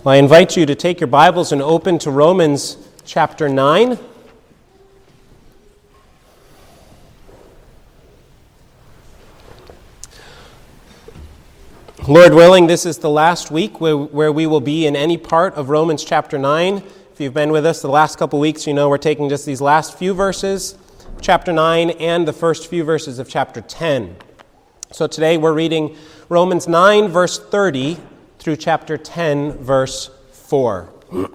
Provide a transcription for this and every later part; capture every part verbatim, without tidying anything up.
Well, I invite you to take your Bibles and open to Romans chapter nine. Lord willing, this is the last week where, where we will be in any part of Romans chapter nine. If you've been with us the last couple weeks, you know we're taking just these last few verses, chapter nine, and the first few verses of chapter ten. So today we're reading Romans nine, verse thirty, through chapter ten, verse four.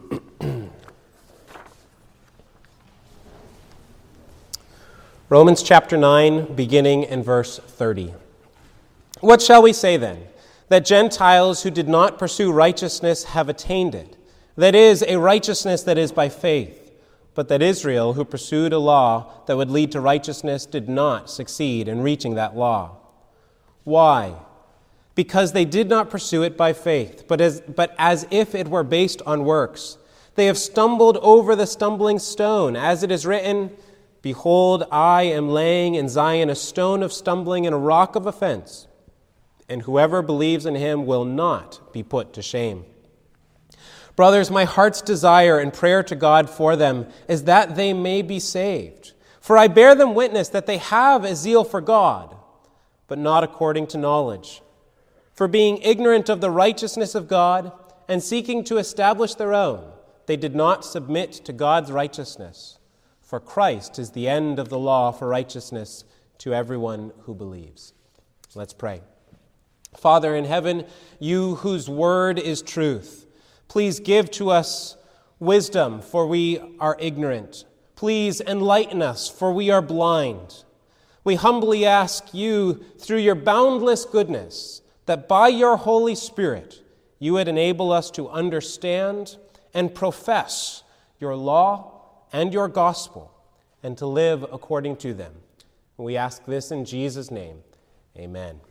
Romans chapter nine, beginning in verse thirty. What shall we say then? That Gentiles who did not pursue righteousness have attained it. That is, a righteousness that is by faith. But that Israel, who pursued a law that would lead to righteousness, did not succeed in reaching that law. Why? Because they did not pursue it by faith, but as, but as if it were based on works. They have stumbled over the stumbling stone, as it is written, "Behold, I am laying in Zion a stone of stumbling and a rock of offense, and whoever believes in him will not be put to shame." Brothers, my heart's desire and prayer to God for them is that they may be saved. For I bear them witness that they have a zeal for God, but not according to knowledge. For being ignorant of the righteousness of God and seeking to establish their own, they did not submit to God's righteousness. For Christ is the end of the law for righteousness to everyone who believes. Let's pray. Father in heaven, you whose word is truth, please give to us wisdom, for we are ignorant. Please enlighten us, for we are blind. We humbly ask you, through your boundless goodness, that by your Holy Spirit you would enable us to understand and profess your law and your gospel, and to live according to them. We ask this in Jesus' name. Amen.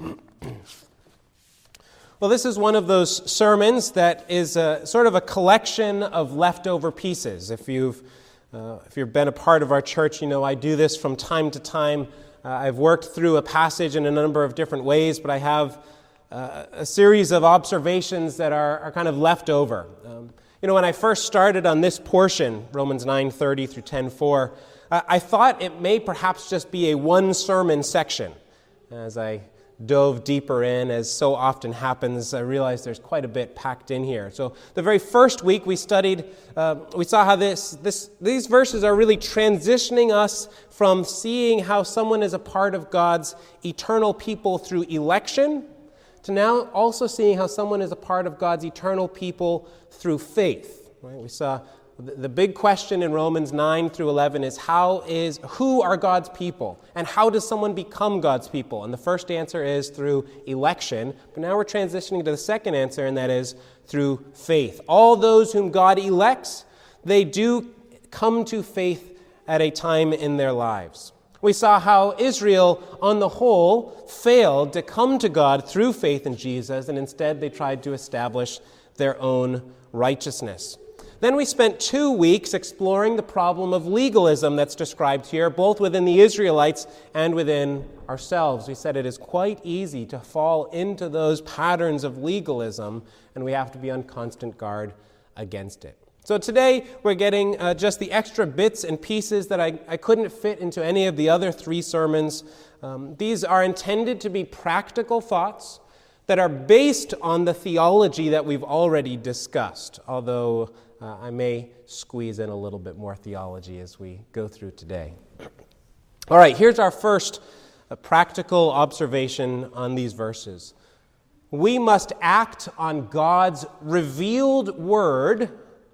Well, this is one of those sermons that is a, sort of a collection of leftover pieces. If you've uh, if you've been a part of our church, you know I do this from time to time. Uh, I've worked through a passage in a number of different ways, but I have uh, a series of observations that are, are kind of left over. Um, you know, when I first started on this portion, Romans nine thirty through ten four, uh, I thought it may perhaps just be a one-sermon section. As I dove deeper in, as so often happens, I realized there's quite a bit packed in here. So the very first week we studied, uh, we saw how this, this, these verses are really transitioning us from seeing how someone is a part of God's eternal people through election, to now also seeing how someone is a part of God's eternal people through faith. Right? We saw the big question in Romans nine through eleven is how is who are God's people, and how does someone become God's people? And the first answer is through election, but now we're transitioning to the second answer, and that is through faith. All those whom God elects, they do come to faith at a time in their lives. We saw how Israel, on the whole, failed to come to God through faith in Jesus, and instead they tried to establish their own righteousness. Then we spent two weeks exploring the problem of legalism that's described here, both within the Israelites and within ourselves. We said it is quite easy to fall into those patterns of legalism, and we have to be on constant guard against it. So today we're getting uh, just the extra bits and pieces that I, I couldn't fit into any of the other three sermons. Um, these are intended to be practical thoughts that are based on the theology that we've already discussed, although Uh, I may squeeze in a little bit more theology as we go through today. All right, here's our first uh, practical observation on these verses. We must act on God's revealed word,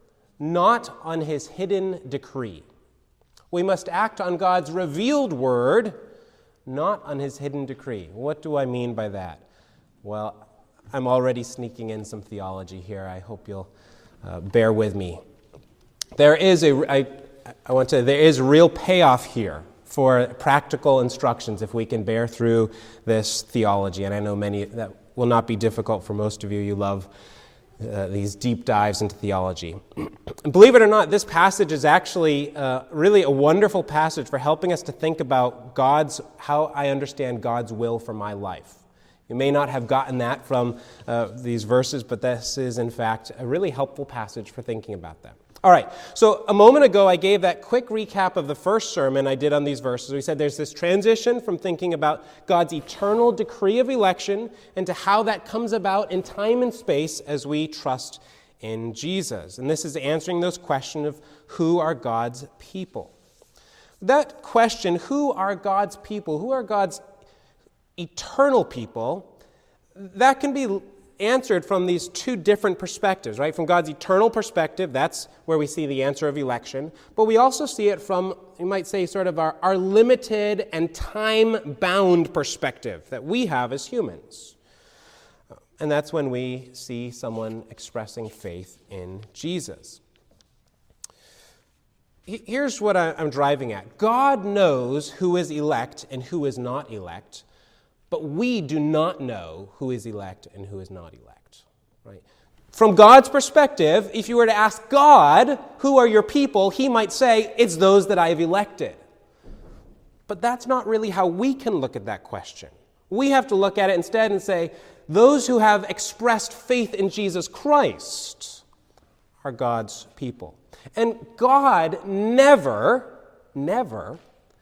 not on his hidden decree. We must act on God's revealed word, not on his hidden decree. What do I mean by that? Well, I'm already sneaking in some theology here. I hope you'll Uh, bear with me. There is a, I, I want to, there is real payoff here for practical instructions if we can bear through this theology. And I know many, that will not be difficult for most of you. You love uh, these deep dives into theology. Believe it or not, this passage is actually uh, really a wonderful passage for helping us to think about God's, how I understand God's will for my life. You may not have gotten that from uh, these verses, but this is, in fact, a really helpful passage for thinking about that. All right, so a moment ago I gave that quick recap of the first sermon I did on these verses. We said there's this transition from thinking about God's eternal decree of election into how that comes about in time and space as we trust in Jesus. And this is answering those questions of who are God's people. That question, who are God's people, who are God's eternal people, that can be answered from these two different perspectives, right? From God's eternal perspective, that's where we see the answer of election, but we also see it from, you might say, sort of our, our limited and time-bound perspective that we have as humans. And that's when we see someone expressing faith in Jesus. Here's what I'm driving at. God knows who is elect and who is not elect, but we do not know who is elect and who is not elect, right? From God's perspective, if you were to ask God, who are your people, he might say, it's those that I have elected. But that's not really how we can look at that question. We have to look at it instead and say, those who have expressed faith in Jesus Christ are God's people. And God never, never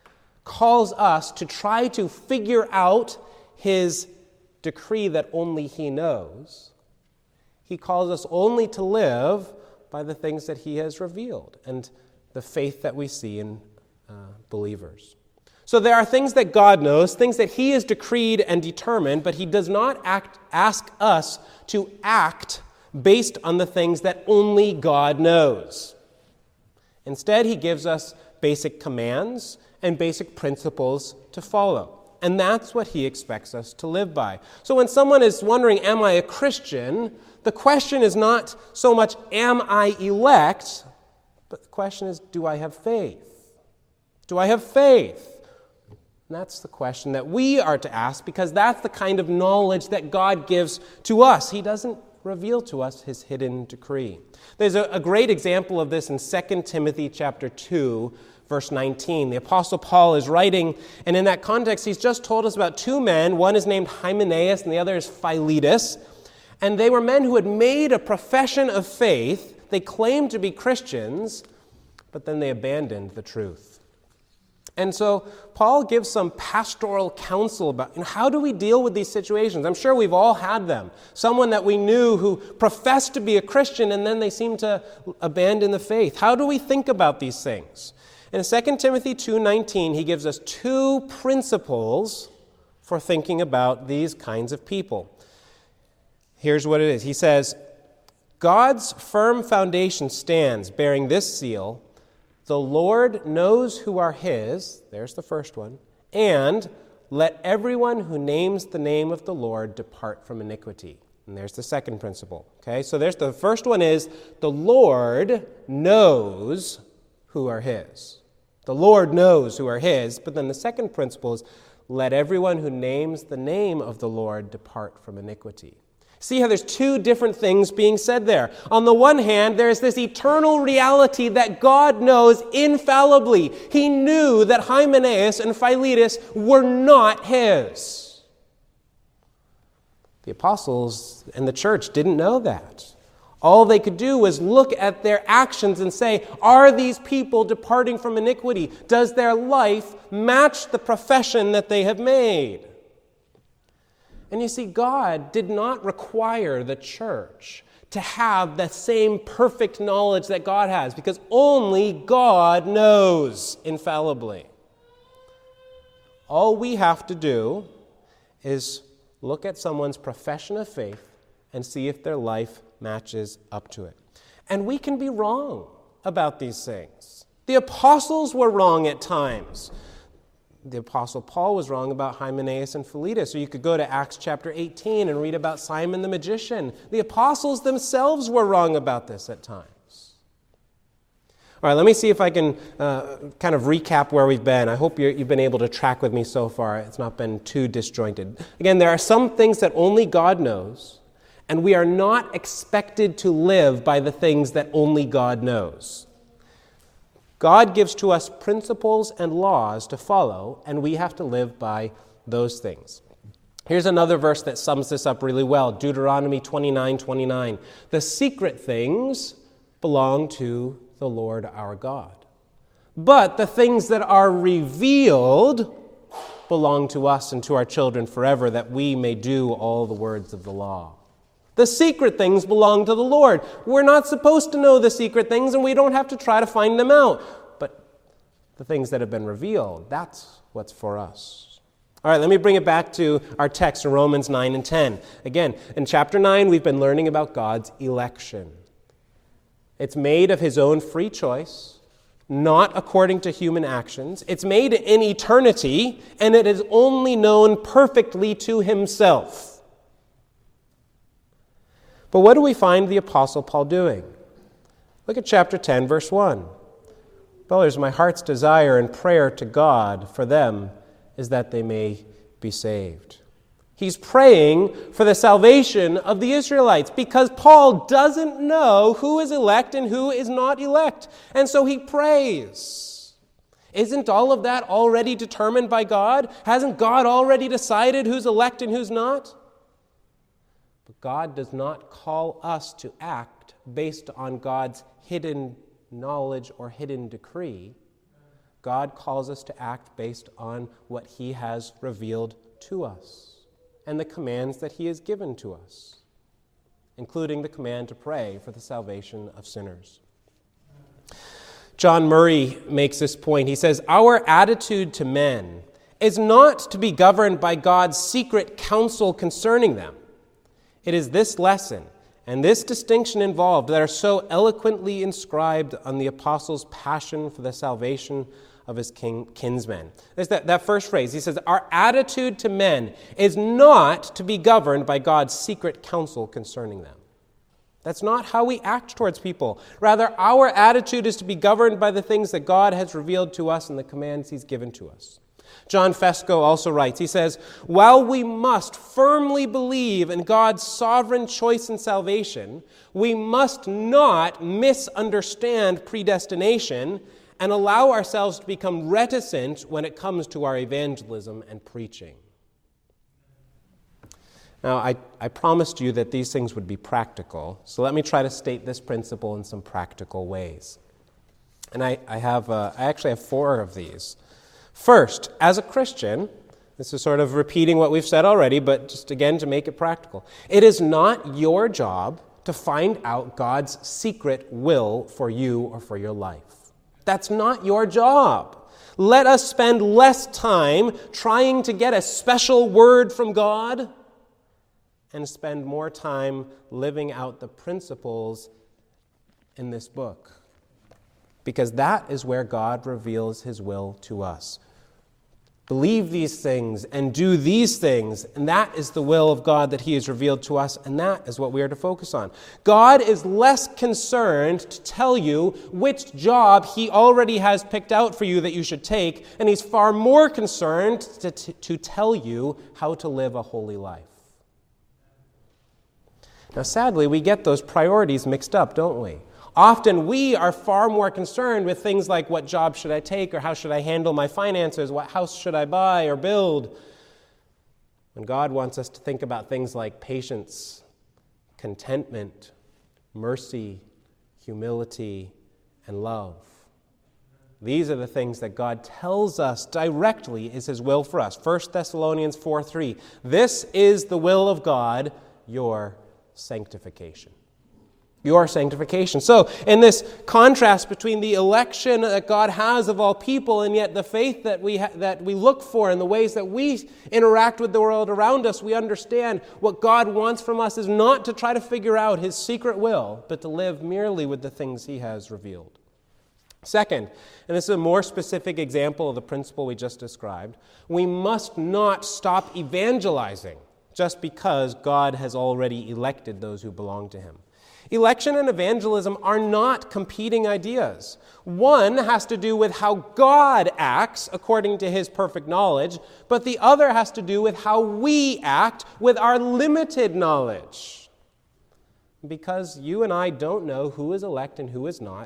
calls us to try to figure out his decree that only he knows. He calls us only to live by the things that he has revealed and the faith that we see in uh, believers. So there are things that God knows, things that he has decreed and determined, but he does not act, ask us to act based on the things that only God knows. Instead, he gives us basic commands and basic principles to follow. And that's what he expects us to live by. So when someone is wondering, am I a Christian? The question is not so much, am I elect? But the question is, do I have faith? Do I have faith? And that's the question that we are to ask, because that's the kind of knowledge that God gives to us. He doesn't reveal to us his hidden decree. There's a, a great example of this in Second Timothy chapter two, verse nineteen. The Apostle Paul is writing, and in that context, he's just told us about two men. One is named Hymenaeus, and the other is Philetus. And they were men who had made a profession of faith. They claimed to be Christians, but then they abandoned the truth. And so Paul gives some pastoral counsel about, you know, how do we deal with these situations? I'm sure we've all had them. Someone that we knew who professed to be a Christian, and then they seem to abandon the faith. How do we think about these things? In Second Timothy two nineteen, he gives us two principles for thinking about these kinds of people. Here's what it is. He says, God's firm foundation stands, bearing this seal, the Lord knows who are his, there's the first one, and let everyone who names the name of the Lord depart from iniquity. And there's the second principle. Okay, so there's the first one is, the Lord knows who are his. The Lord knows who are his, but then the second principle is, let everyone who names the name of the Lord depart from iniquity. See how there's two different things being said there. On the one hand, there's this eternal reality that God knows infallibly. He knew that Hymenaeus and Philetus were not his. The apostles and the church didn't know that. All they could do was look at their actions and say, are these people departing from iniquity? Does their life match the profession that they have made? And you see, God did not require the church to have the same perfect knowledge that God has, because only God knows infallibly. All we have to do is look at someone's profession of faith and see if their life matches up to it. And we can be wrong about these things. The apostles were wrong at times. The Apostle Paul was wrong about Hymenaeus and Philetus. Or you could go to Acts chapter eighteen and read about Simon the magician. The apostles themselves were wrong about this at times. All right, let me see if I can uh, kind of recap where we've been. I hope you're, you've been able to track with me so far. It's not been too disjointed. Again, there are some things that only God knows, and we are not expected to live by the things that only God knows. God gives to us principles and laws to follow, and we have to live by those things. Here's another verse that sums this up really well. Deuteronomy twenty-nine twenty-nine. The secret things belong to the Lord our God. But the things that are revealed belong to us and to our children forever, that we may do all the words of the law. The secret things belong to the Lord. We're not supposed to know the secret things, and we don't have to try to find them out. But the things that have been revealed, that's what's for us. All right, let me bring it back to our text in Romans nine and ten. Again, in chapter nine, we've been learning about God's election. It's made of his own free choice, not according to human actions. It's made in eternity, and it is only known perfectly to himself. But what do we find the Apostle Paul doing? Look at chapter ten, verse one. Brothers, my heart's desire and prayer to God for them is that they may be saved. He's praying for the salvation of the Israelites because Paul doesn't know who is elect and who is not elect. And so he prays. Isn't all of that already determined by God? Hasn't God already decided who's elect and who's not? But God does not call us to act based on God's hidden knowledge or hidden decree. God calls us to act based on what he has revealed to us and the commands that he has given to us, including the command to pray for the salvation of sinners. John Murray makes this point. He says, our attitude to men is not to be governed by God's secret counsel concerning them. It is this lesson and this distinction involved that are so eloquently inscribed on the apostle's passion for the salvation of his king, kinsmen. There's that, that first phrase. He says, our attitude to men is not to be governed by God's secret counsel concerning them. That's not how we act towards people. Rather, our attitude is to be governed by the things that God has revealed to us and the commands he's given to us. John Fesco also writes, he says, while we must firmly believe in God's sovereign choice and salvation, we must not misunderstand predestination and allow ourselves to become reticent when it comes to our evangelism and preaching. Now, I, I promised you that these things would be practical, so let me try to state this principle in some practical ways. And I, I have, uh, I actually have four of these. First, as a Christian, this is sort of repeating what we've said already, but just again to make it practical. It is not your job to find out God's secret will for you or for your life. That's not your job. Let us spend less time trying to get a special word from God and spend more time living out the principles in this book. Because that is where God reveals his will to us. Believe these things and do these things, and that is the will of God that he has revealed to us, and that is what we are to focus on. God is less concerned to tell you which job he already has picked out for you that you should take, and he's far more concerned to, to, to tell you how to live a holy life. Now, sadly, we get those priorities mixed up, don't we? Often we are far more concerned with things like what job should I take or how should I handle my finances, what house should I buy or build, when God wants us to think about things like patience, contentment, mercy, humility, and love. These are the things that God tells us directly is his will for us. First Thessalonians four three. This is the will of God, your sanctification. Your sanctification. So, in this contrast between the election that God has of all people and yet the faith that we ha- that we look for and the ways that we interact with the world around us, we understand what God wants from us is not to try to figure out his secret will, but to live merely with the things he has revealed. Second, and this is a more specific example of the principle we just described, we must not stop evangelizing just because God has already elected those who belong to him. Election and evangelism are not competing ideas. One has to do with how God acts according to his perfect knowledge, but the other has to do with how we act with our limited knowledge. Because you and I don't know who is elect and who is not,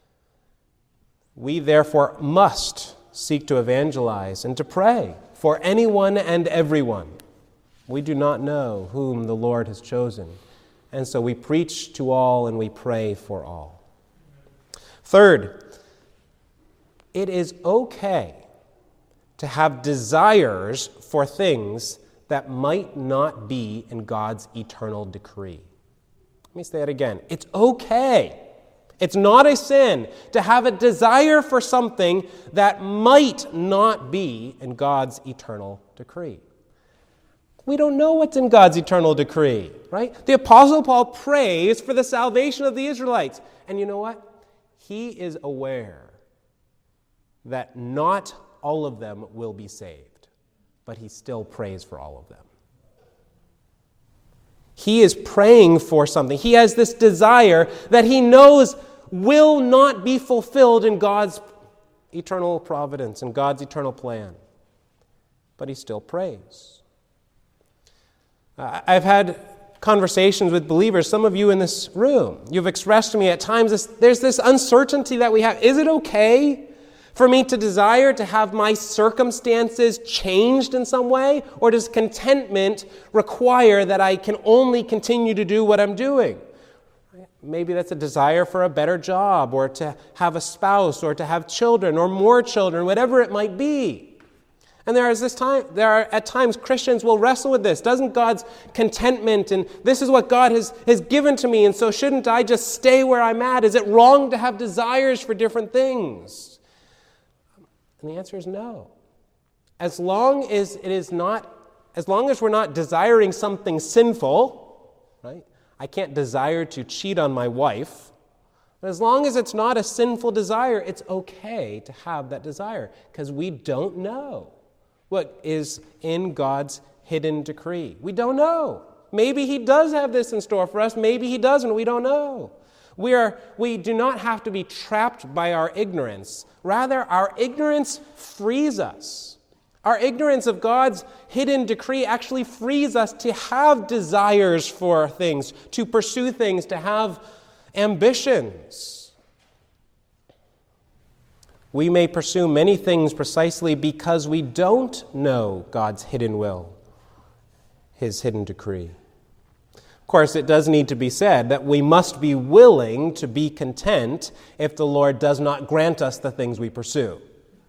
we therefore must seek to evangelize and to pray for anyone and everyone. We do not know whom the Lord has chosen. And so we preach to all and we pray for all. Third, it is okay to have desires for things that might not be in God's eternal decree. Let me say that again. It's okay. It's not a sin to have a desire for something that might not be in God's eternal decree. We don't know what's in God's eternal decree, right? The Apostle Paul prays for the salvation of the Israelites. And you know what? He is aware that not all of them will be saved, but he still prays for all of them. He is praying for something. He has this desire that he knows will not be fulfilled in God's eternal providence and God's eternal plan. But he still prays. Uh, I've had conversations with believers, some of you in this room. You've expressed to me at times this, there's this uncertainty that we have. Is it okay for me to desire to have my circumstances changed in some way? Or does contentment require that I can only continue to do what I'm doing? Maybe that's a desire for a better job, or to have a spouse, or to have children, or more children, whatever it might be. And there is this time, there are at times Christians will wrestle with this. Doesn't God's contentment, and this is what God has, has given to me, and so shouldn't I just stay where I'm at? Is it wrong to have desires for different things? And the answer is no. As long as it is not, as long as we're not desiring something sinful, right? I can't desire to cheat on my wife. But as long as it's not a sinful desire, it's okay to have that desire, because we don't know what is in God's hidden decree. We don't know. Maybe he does have this in store for us. Maybe he doesn't. We don't know. We are, we do not have to be trapped by our ignorance. Rather, our ignorance frees us. Our ignorance of God's hidden decree actually frees us to have desires for things, to pursue things, to have ambitions. We may pursue many things precisely because we don't know God's hidden will, his hidden decree. Of course, it does need to be said that we must be willing to be content if the Lord does not grant us the things we pursue.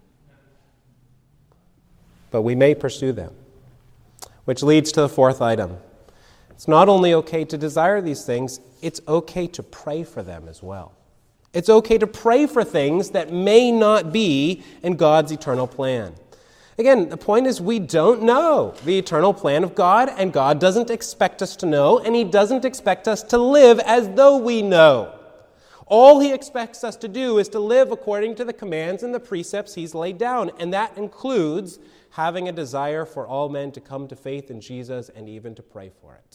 But we may pursue them. Which leads to the fourth item. It's not only okay to desire these things, it's okay to pray for them as well. It's okay to pray for things that may not be in God's eternal plan. Again, the point is we don't know the eternal plan of God, and God doesn't expect us to know, and he doesn't expect us to live as though we know. All he expects us to do is to live according to the commands and the precepts he's laid down, and that includes having a desire for all men to come to faith in Jesus and even to pray for it.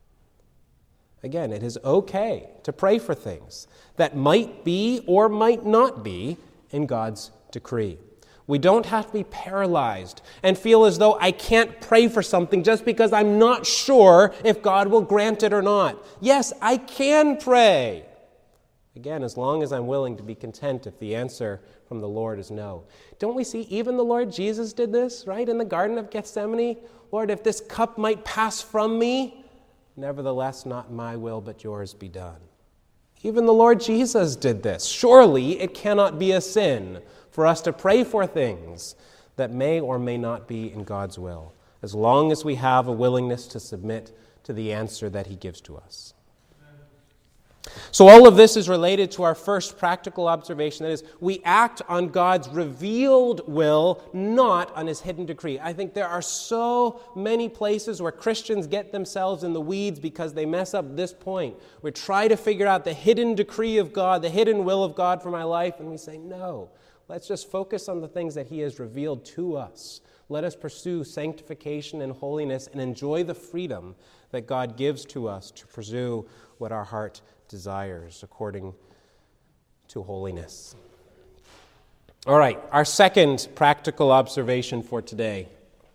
Again, it is okay to pray for things that might be or might not be in God's decree. We don't have to be paralyzed and feel as though I can't pray for something just because I'm not sure if God will grant it or not. Yes, I can pray. Again, as long as I'm willing to be content if the answer from the Lord is no. Don't we see even the Lord Jesus did this, right? In the Garden of Gethsemane. Lord, if this cup might pass from me, nevertheless, not my will, but yours be done. Even the Lord Jesus did this. Surely it cannot be a sin for us to pray for things that may or may not be in God's will, as long as we have a willingness to submit to the answer that he gives to us. So all of this is related to our first practical observation, that is, we act on God's revealed will, not on his hidden decree. I think there are so many places where Christians get themselves in the weeds because they mess up this point. We try to figure out the hidden decree of God, the hidden will of God for my life, and we say, no, let's just focus on the things that he has revealed to us. Let us pursue sanctification and holiness and enjoy the freedom that God gives to us to pursue what our heart desires according to holiness. All right, our second practical observation for today.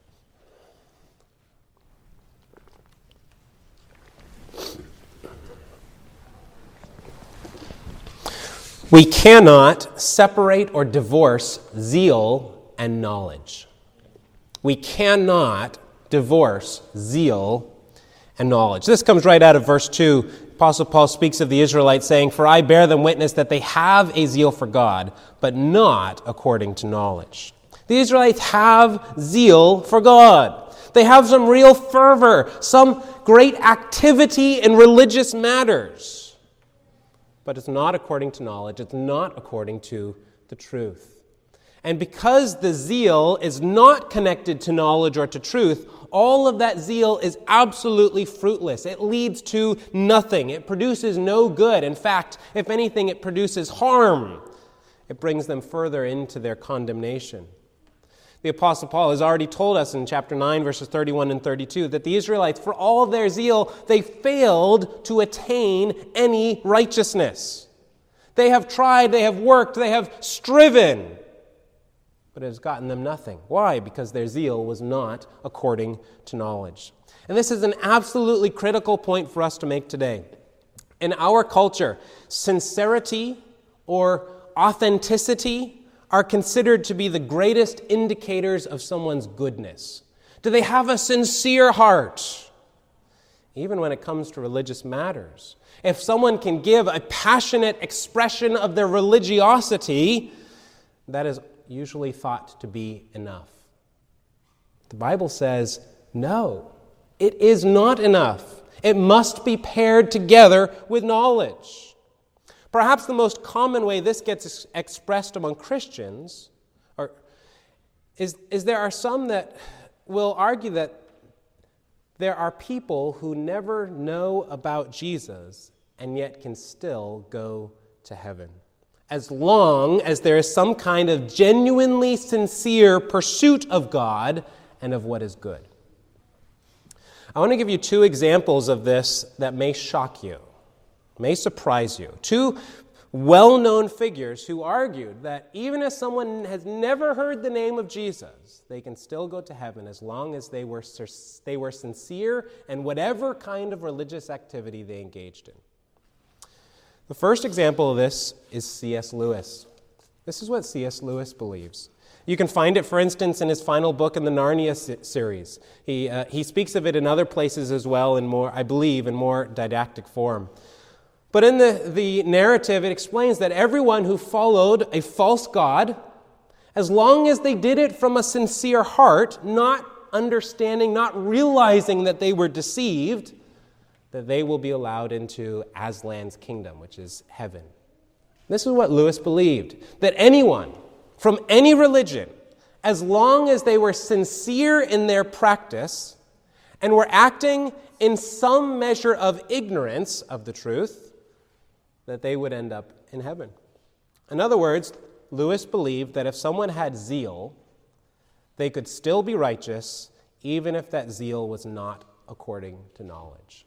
We cannot separate or divorce zeal and knowledge. We cannot divorce zeal and knowledge. This comes right out of verse two. Apostle Paul speaks of the Israelites saying, "For I bear them witness that they have a zeal for God, but not according to knowledge." The Israelites have zeal for God. They have some real fervor, some great activity in religious matters. But it's not according to knowledge. It's not according to the truth. And because the zeal is not connected to knowledge or to truth, all of that zeal is absolutely fruitless. It leads to nothing. It produces no good. In fact, if anything, it produces harm. It brings them further into their condemnation. The Apostle Paul has already told us in chapter nine, verses thirty-one and thirty-two, that the Israelites, for all of their zeal, they failed to attain any righteousness. They have tried, they have worked, they have striven, but it has gotten them nothing. Why? Because their zeal was not according to knowledge. And this is an absolutely critical point for us to make today. In our culture, sincerity or authenticity are considered to be the greatest indicators of someone's goodness. Do they have a sincere heart? Even when it comes to religious matters. If someone can give a passionate expression of their religiosity, that is usually thought to be enough. The Bible says, no, it is not enough. It must be paired together with knowledge. Perhaps the most common way this gets expressed among Christians or, is, is there are some that will argue that there are people who never know about Jesus and yet can still go to heaven, as long as there is some kind of genuinely sincere pursuit of God and of what is good. I want to give you two examples of this that may shock you, may surprise you. Two well-known figures who argued that even if someone has never heard the name of Jesus, they can still go to heaven as long as they were, they were sincere in whatever kind of religious activity they engaged in. The first example of this is C S Lewis. This is what C S Lewis believes. You can find it, for instance, in his final book in the Narnia series. He, uh, he speaks of it in other places as well, in more, I believe, in more didactic form. But in the, the narrative, it explains that everyone who followed a false god, as long as they did it from a sincere heart, not understanding, not realizing that they were deceived, that they will be allowed into Aslan's kingdom, which is heaven. This is what Lewis believed, that anyone from any religion, as long as they were sincere in their practice and were acting in some measure of ignorance of the truth, that they would end up in heaven. In other words, Lewis believed that if someone had zeal, they could still be righteous, even if that zeal was not according to knowledge.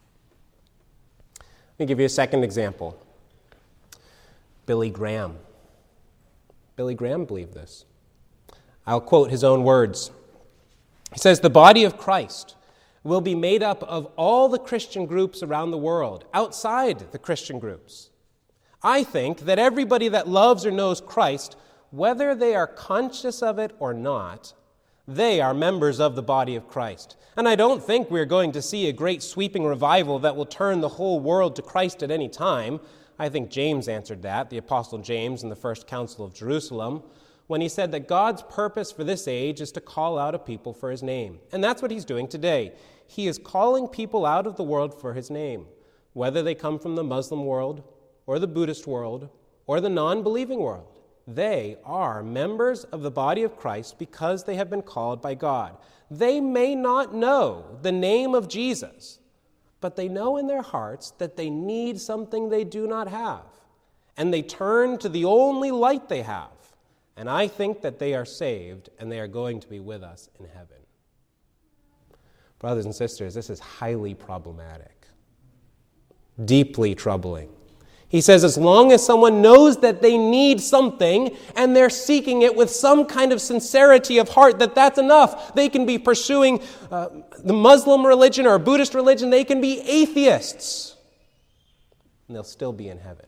Let me give you a second example. Billy Graham. Billy Graham believed this. I'll quote his own words. He says, "The body of Christ will be made up of all the Christian groups around the world, outside the Christian groups. I think that everybody that loves or knows Christ, whether they are conscious of it or not, they are members of the body of Christ. And I don't think we're going to see a great sweeping revival that will turn the whole world to Christ at any time. I think James answered that, the Apostle James in the First Council of Jerusalem, when he said that God's purpose for this age is to call out a people for his name. And that's what he's doing today. He is calling people out of the world for his name, whether they come from the Muslim world or the Buddhist world or the non-believing world. They are members of the body of Christ because they have been called by God. They may not know the name of Jesus, but they know in their hearts that they need something they do not have, and they turn to the only light they have. And I think that they are saved, and they are going to be with us in heaven." Brothers and sisters, this is highly problematic, deeply troubling. He says as long as someone knows that they need something and they're seeking it with some kind of sincerity of heart, that that's enough. They can be pursuing uh, the Muslim religion or Buddhist religion. They can be atheists, and they'll still be in heaven.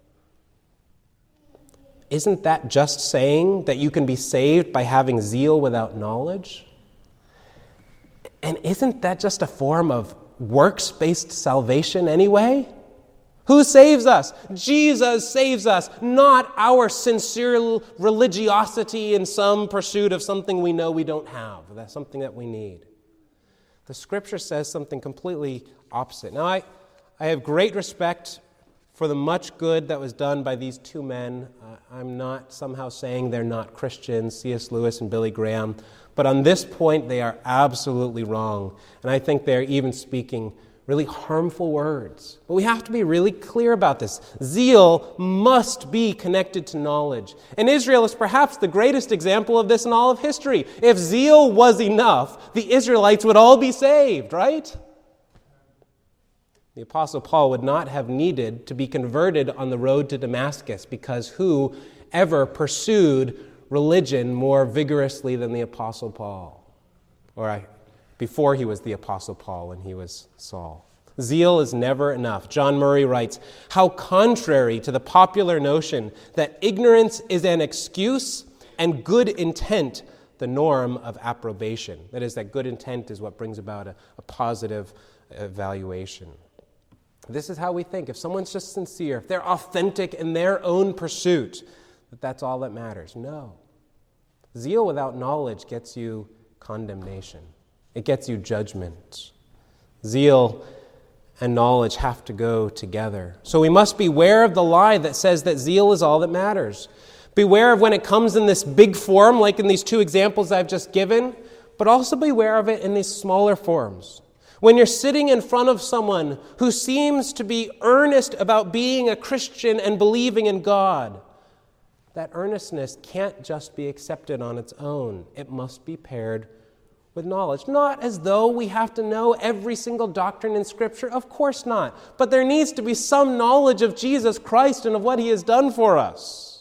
Isn't that just saying that you can be saved by having zeal without knowledge? And isn't that just a form of works-based salvation anyway? Who saves us? Jesus saves us, not our sincere religiosity in some pursuit of something we know we don't have. That's something that we need. The Scripture says something completely opposite. Now, I, I have great respect for the much good that was done by these two men. Uh, I'm not somehow saying they're not Christians, C S Lewis and Billy Graham, but on this point they are absolutely wrong. And I think they're even speaking really harmful words. But we have to be really clear about this. Zeal must be connected to knowledge. And Israel is perhaps the greatest example of this in all of history. If zeal was enough, the Israelites would all be saved, right? The Apostle Paul would not have needed to be converted on the road to Damascus, because who ever pursued religion more vigorously than the Apostle Paul? Or I before he was the Apostle Paul and he was Saul. Zeal is never enough. John Murray writes, "How contrary to the popular notion that ignorance is an excuse and good intent the norm of approbation." That is, that good intent is what brings about a, a positive evaluation. This is how we think. If someone's just sincere, if they're authentic in their own pursuit, that that's all that matters. No. Zeal without knowledge gets you condemnation. It gets you judgment. Zeal and knowledge have to go together. So we must beware of the lie that says that zeal is all that matters. Beware of when it comes in this big form, like in these two examples I've just given, but also beware of it in these smaller forms. When you're sitting in front of someone who seems to be earnest about being a Christian and believing in God, that earnestness can't just be accepted on its own. It must be paired with knowledge. Not as though we have to know every single doctrine in Scripture. Of course not. But there needs to be some knowledge of Jesus Christ and of what He has done for us.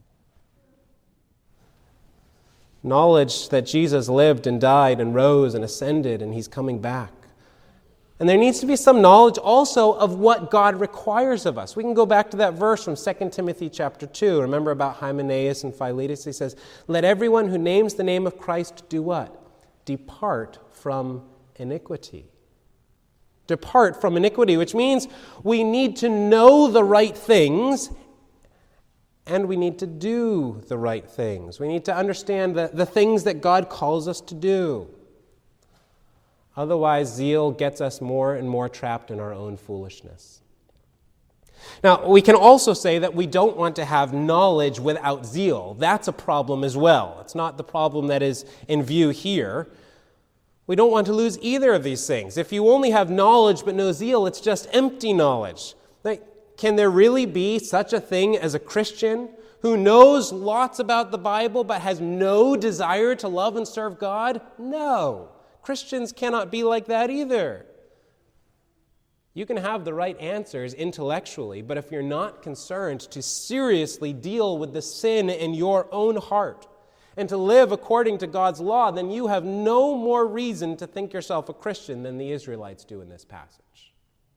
Knowledge that Jesus lived and died and rose and ascended and He's coming back. And there needs to be some knowledge also of what God requires of us. We can go back to that verse from Second Timothy chapter two. Remember about Hymenaeus and Philetus? He says, "Let everyone who names the name of Christ do what? Depart from iniquity." Depart from iniquity, which means we need to know the right things and we need to do the right things. We need to understand the, the things that God calls us to do. Otherwise, zeal gets us more and more trapped in our own foolishness. Now, we can also say that we don't want to have knowledge without zeal. That's a problem as well. It's not the problem that is in view here. We don't want to lose either of these things. If you only have knowledge but no zeal, it's just empty knowledge. Like, can there really be such a thing as a Christian who knows lots about the Bible but has no desire to love and serve God? No. Christians cannot be like that either. You can have the right answers intellectually, but if you're not concerned to seriously deal with the sin in your own heart and to live according to God's law, then you have no more reason to think yourself a Christian than the Israelites do in this passage.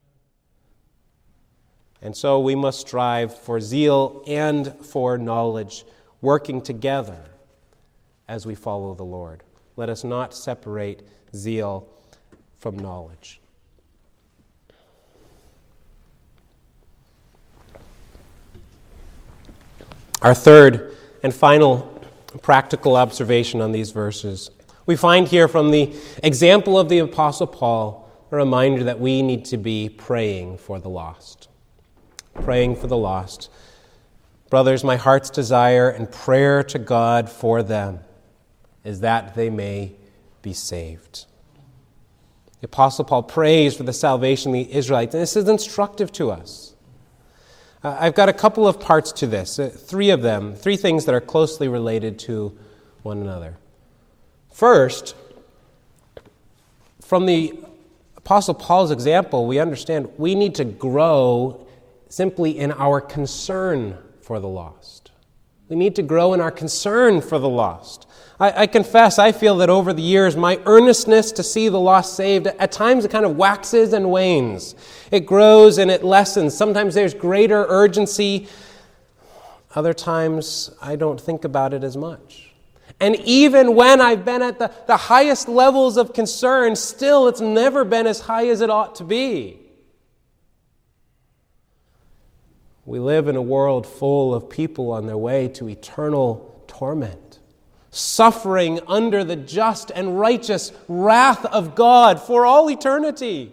And so we must strive for zeal and for knowledge, working together as we follow the Lord. Let us not separate zeal from knowledge. Our third and final practical observation on these verses. We find here from the example of the Apostle Paul a reminder that we need to be praying for the lost. Praying for the lost. Brothers, my heart's desire and prayer to God for them is that they may be saved. The Apostle Paul prays for the salvation of the Israelites, and this is instructive to us. Uh, I've got a couple of parts to this, uh, three of them, three things that are closely related to one another. First, from the Apostle Paul's example, we understand we need to grow simply in our concern for the lost. We need to grow in our concern for the lost. I, I confess, I feel that over the years, my earnestness to see the lost saved, at times it kind of waxes and wanes. It grows and it lessens. Sometimes there's greater urgency. Other times, I don't think about it as much. And even when I've been at the, the highest levels of concern, still it's never been as high as it ought to be. We live in a world full of people on their way to eternal torment, suffering under the just and righteous wrath of God for all eternity.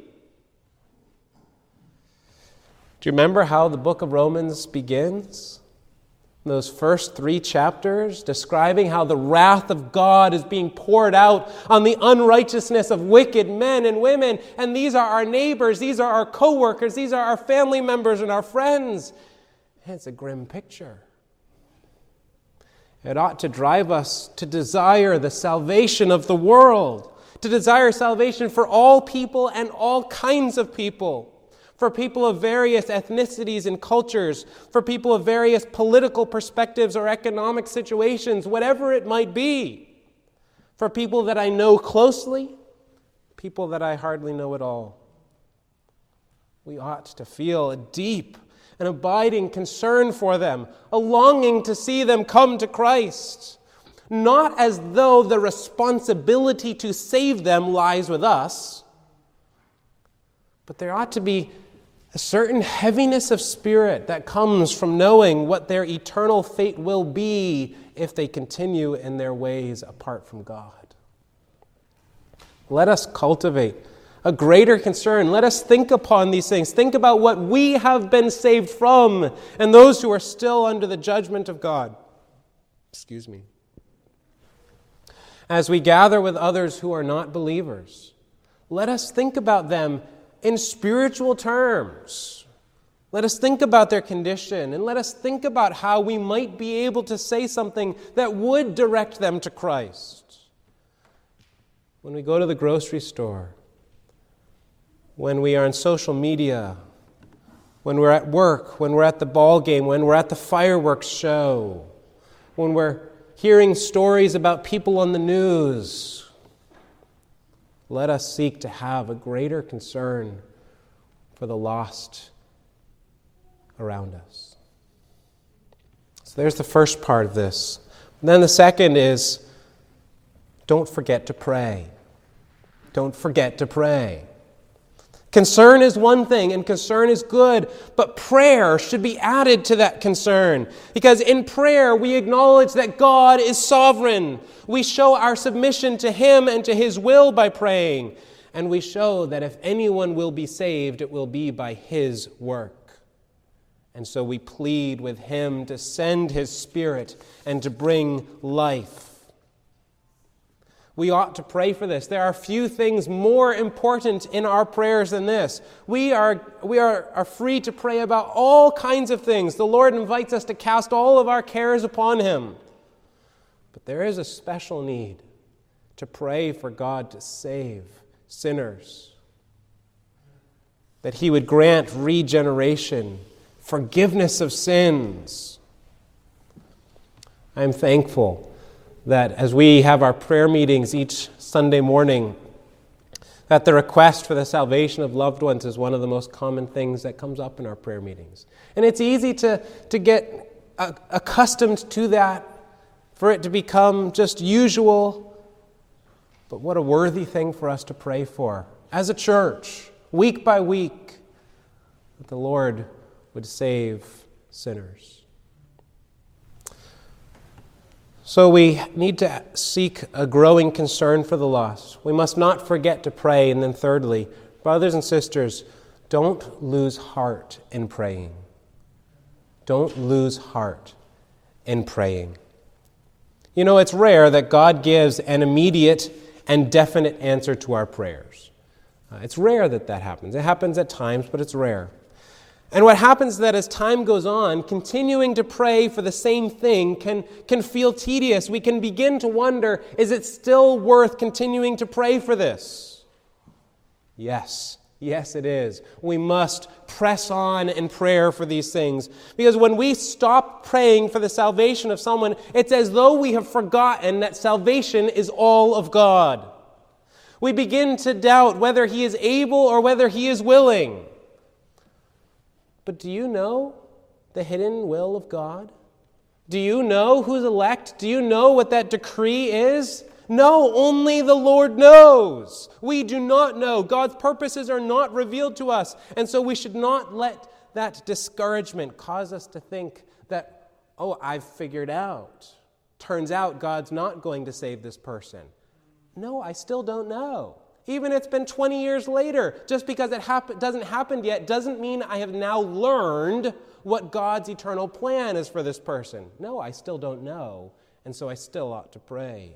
Do you remember how the book of Romans begins? Those first three chapters describing how the wrath of God is being poured out on the unrighteousness of wicked men and women. And these are our neighbors, these are our co-workers, these are our family members and our friends. And it's a grim picture. It ought to drive us to desire the salvation of the world, to desire salvation for all people and all kinds of people. For people of various ethnicities and cultures, for people of various political perspectives or economic situations, whatever it might be. For people that I know closely, people that I hardly know at all. We ought to feel a deep and abiding concern for them, a longing to see them come to Christ. Not as though the responsibility to save them lies with us, but there ought to be a certain heaviness of spirit that comes from knowing what their eternal fate will be if they continue in their ways apart from God. Let us cultivate a greater concern. Let us think upon these things. Think about what we have been saved from and those who are still under the judgment of God. Excuse me. As we gather with others who are not believers, let us think about them in spiritual terms. Let us think about their condition, and let us think about how we might be able to say something that would direct them to Christ. When we go to the grocery store, when we are on social media, when we're at work, when we're at the ball game, when we're at the fireworks show, when we're hearing stories about people on the news, let us seek to have a greater concern for the lost around us. So there's the first part of this. And then the second is, don't forget to pray. Don't forget to pray. Concern is one thing, and concern is good, but prayer should be added to that concern. Because in prayer, we acknowledge that God is sovereign. We show our submission to Him and to His will by praying. And we show that if anyone will be saved, it will be by His work. And so we plead with Him to send His Spirit and to bring life. We ought to pray for this. There are few things more important in our prayers than this. We are, we are, are free to pray about all kinds of things. The Lord invites us to cast all of our cares upon Him. But there is a special need to pray for God to save sinners, that He would grant regeneration, forgiveness of sins. I am thankful that as we have our prayer meetings each Sunday morning, that the request for the salvation of loved ones is one of the most common things that comes up in our prayer meetings. And it's easy to, to get uh, accustomed to that, for it to become just usual. But what a worthy thing for us to pray for as a church, week by week, that the Lord would save sinners. So we need to seek a growing concern for the lost. We must not forget to pray. And then thirdly, brothers and sisters, don't lose heart in praying. Don't lose heart in praying. You know, it's rare that God gives an immediate and definite answer to our prayers. Uh, it's rare that that happens. It happens at times, but it's rare. And what happens is that as time goes on, continuing to pray for the same thing can, can feel tedious. We can begin to wonder, is it still worth continuing to pray for this? Yes. Yes, it is. We must press on in prayer for these things. Because when we stop praying for the salvation of someone, it's as though we have forgotten that salvation is all of God. We begin to doubt whether He is able or whether He is willing. But do you know the hidden will of God? Do you know who's elect? Do you know what that decree is? No, only the Lord knows. We do not know. God's purposes are not revealed to us. And so we should not let that discouragement cause us to think that, oh, I've figured out. Turns out God's not going to save this person. No, I still don't know. Even if it's been twenty years later, just because it happen, doesn't happen yet doesn't mean I have now learned what God's eternal plan is for this person. No, I still don't know, and so I still ought to pray.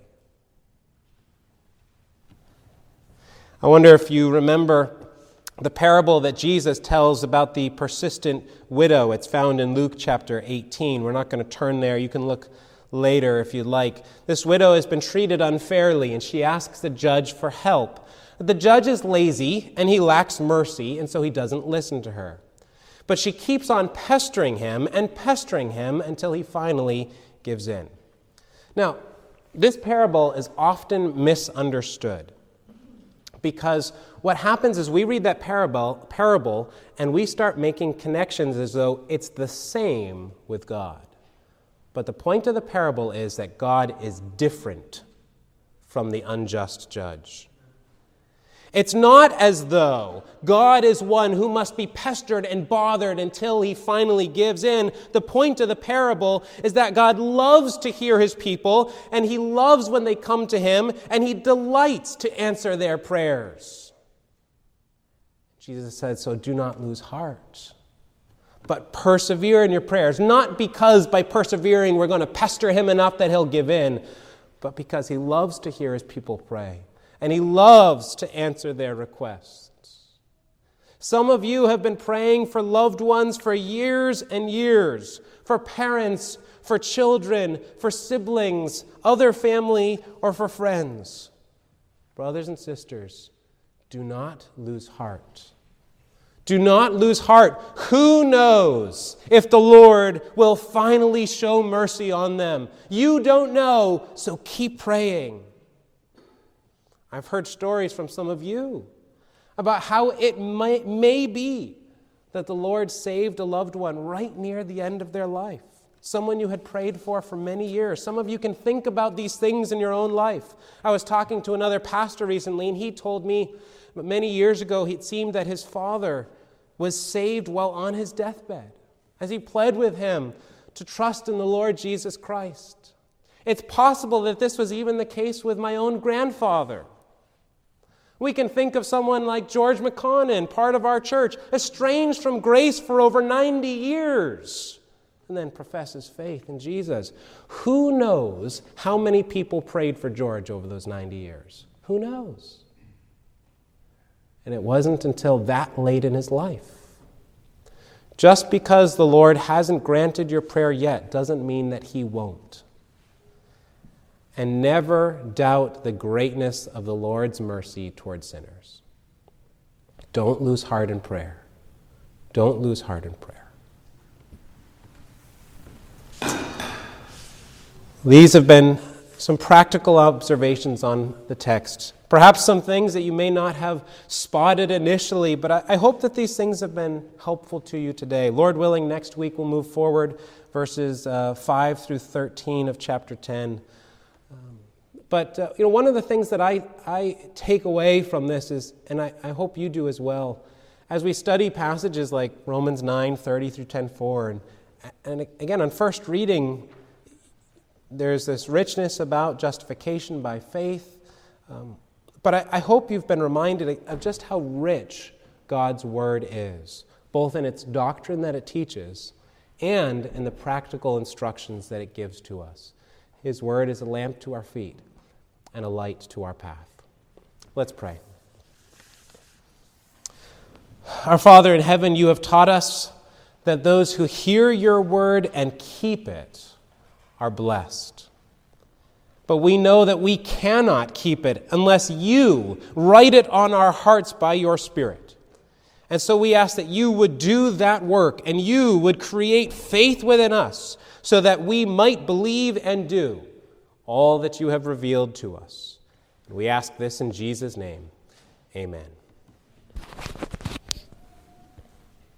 I wonder if you remember the parable that Jesus tells about the persistent widow. It's found in Luke chapter eighteen. We're not going to turn there. You can look later if you'd like. This widow has been treated unfairly, and she asks the judge for help. The judge is lazy, and he lacks mercy, and so he doesn't listen to her. But she keeps on pestering him and pestering him until he finally gives in. Now, this parable is often misunderstood because what happens is we read that parable, parable and we start making connections as though it's the same with God. But the point of the parable is that God is different from the unjust judge. It's not as though God is one who must be pestered and bothered until he finally gives in. The point of the parable is that God loves to hear his people, and he loves when they come to him, and he delights to answer their prayers. Jesus said, so do not lose heart, but persevere in your prayers, not because by persevering we're going to pester him enough that he'll give in, but because he loves to hear his people pray. And he loves to answer their requests. Some of you have been praying for loved ones for years and years, for parents, for children, for siblings, other family, or for friends. Brothers and sisters, do not lose heart. Do not lose heart. Who knows if the Lord will finally show mercy on them? You don't know, so keep praying. I've heard stories from some of you about how it may, may be that the Lord saved a loved one right near the end of their life. Someone you had prayed for for many years. Some of you can think about these things in your own life. I was talking to another pastor recently, and he told me many years ago it seemed that his father was saved while on his deathbed as he pled with him to trust in the Lord Jesus Christ. It's possible that this was even the case with my own grandfather. We can think of someone like George McConnon, part of our church, estranged from grace for over ninety years, and then professes faith in Jesus. Who knows how many people prayed for George over those ninety years? Who knows? And it wasn't until that late in his life. Just because the Lord hasn't granted your prayer yet doesn't mean that he won't. And never doubt the greatness of the Lord's mercy toward sinners. Don't lose heart in prayer. Don't lose heart in prayer. These have been some practical observations on the text. Perhaps some things that you may not have spotted initially, but I, I hope that these things have been helpful to you today. Lord willing, next week we'll move forward verses uh, five through thirteen of chapter ten. But uh, you know, one of the things that I, I take away from this is, and I, I hope you do as well, as we study passages like Romans nine, thirty through ten four, and, and again, on first reading, there's this richness about justification by faith. Um, but I, I hope you've been reminded of just how rich God's Word is, both in its doctrine that it teaches and in the practical instructions that it gives to us. His Word is a lamp to our feet and a light to our path. Let's pray. Our Father in heaven, you have taught us that those who hear your word and keep it are blessed. But we know that we cannot keep it unless you write it on our hearts by your Spirit. And so we ask that you would do that work and you would create faith within us so that we might believe and do all that you have revealed to us. And we ask this in Jesus' name. Amen.